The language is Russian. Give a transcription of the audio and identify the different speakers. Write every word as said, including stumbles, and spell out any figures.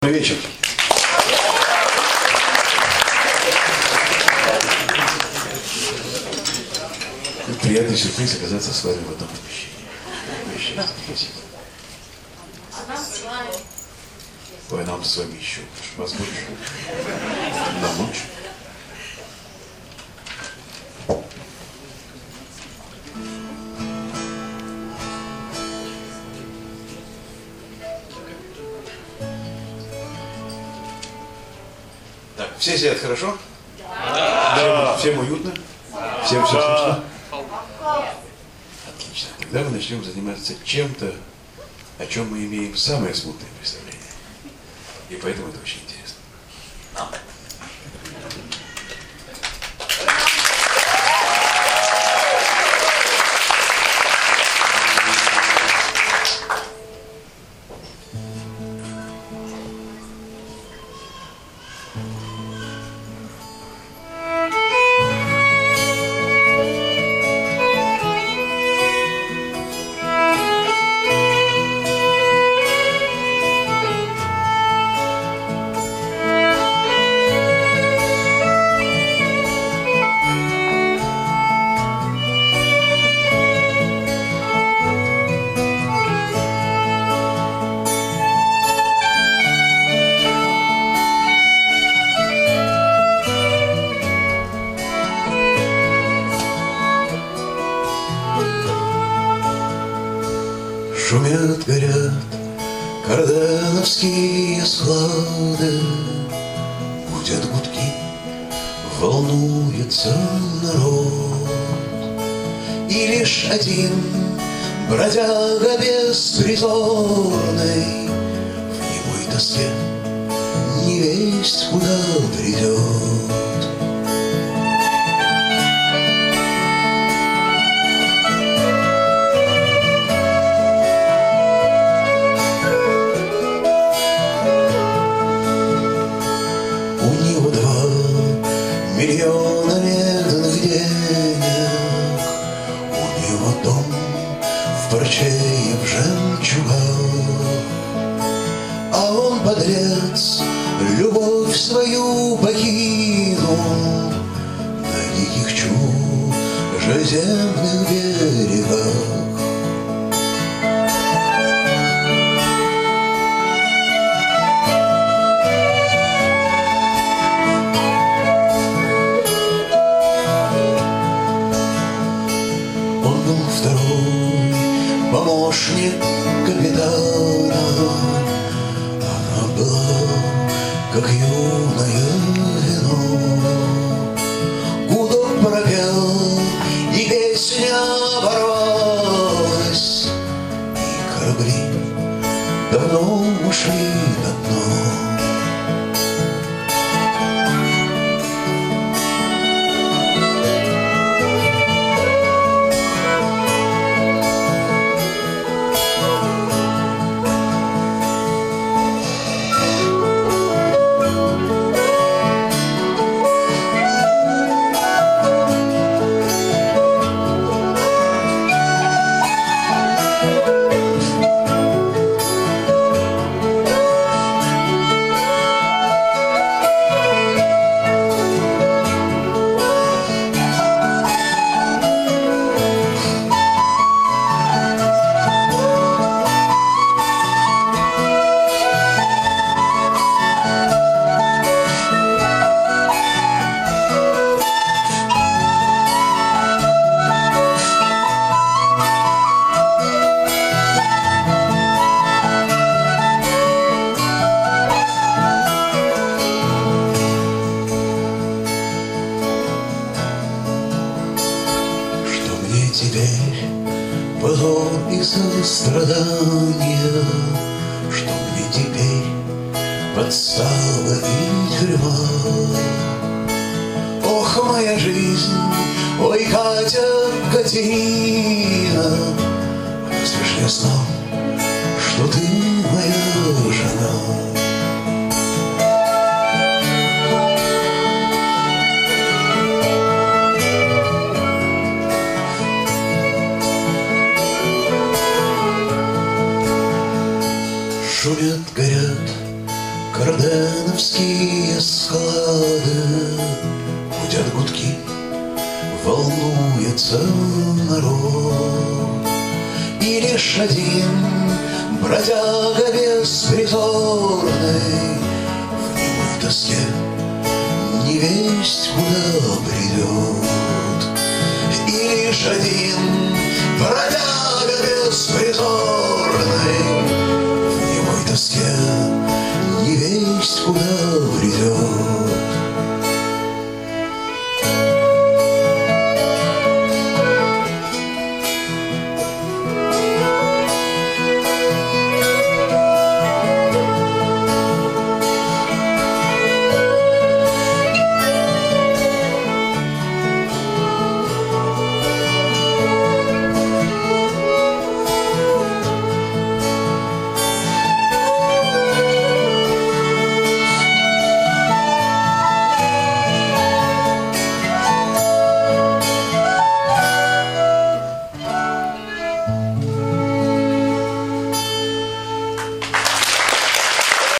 Speaker 1: Вечер. Приятный сюрприз оказаться с вами в одном помещении. Спасибо. Ой, нам с вами еще. Вас больше. Нам лучше. Так, все сидят хорошо? Да. Всем, всем уютно? Всем все слышно? Отлично. Тогда мы начнем заниматься чем-то, о чем мы имеем самое смутное представление. И поэтому это очень интересно. Шумят, горят кардановские склады, гудят гудки, волнуется народ. И лишь один бродяга беспризорный в немой тоске невесть куда придет. Миллиона медных денег, у него дом в парче и в жемчугах, а он, подлец, любовь свою покинул на диких чужеземных берегах. Второй помощник капитана, она была, как юное вино. Гудок пропел, и песня оборвалась, и корабли давно ушли на дно. Теперь позор и сострадание, что мне теперь подстава и тюрьма. Ох, моя жизнь, ой, Катя, Катерина, разве ж я знал, что ты моя жена? Шумят, горят Карденовские склады гудят гудки, волнуется народ. И лишь один бродяга беспризорный в немой тоске невесть куда бредет. И лишь один бродяга